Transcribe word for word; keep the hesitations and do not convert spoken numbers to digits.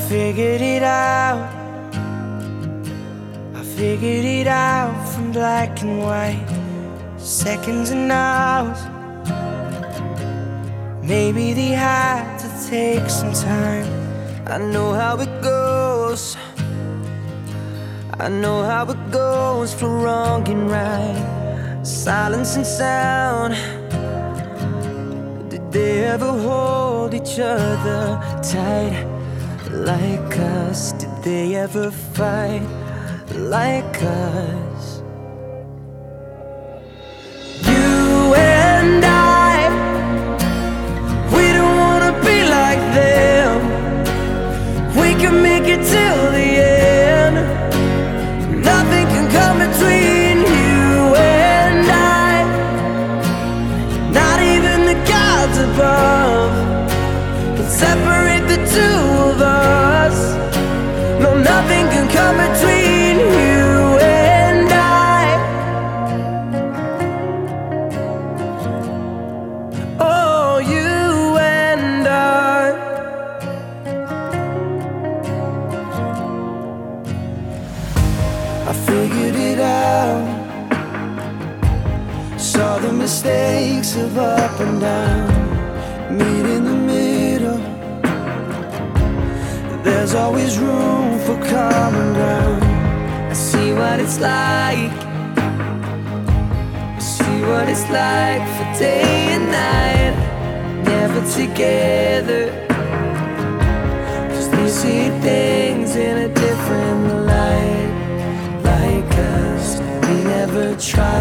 figured it out. I figured it out from black and white, seconds and hours. Maybe they had to take some time. I know how it goes. I know how it goes for wrong and right, silence and sound. Did they ever hold each other tight like us? Did they ever fight like us? You and I, we don't wanna be like them. We can make it till the end. Nothing can come between you and I, not even the gods above can separate the two of us. No, nothing can come between you and I. Oh, you and I. I figured it out, saw the mistakes of up and down, meet in the middle. There's always room for common ground. I see what it's like, I see what it's like for day and night, never together, 'cause they see things in a different light. Like us, we never tried.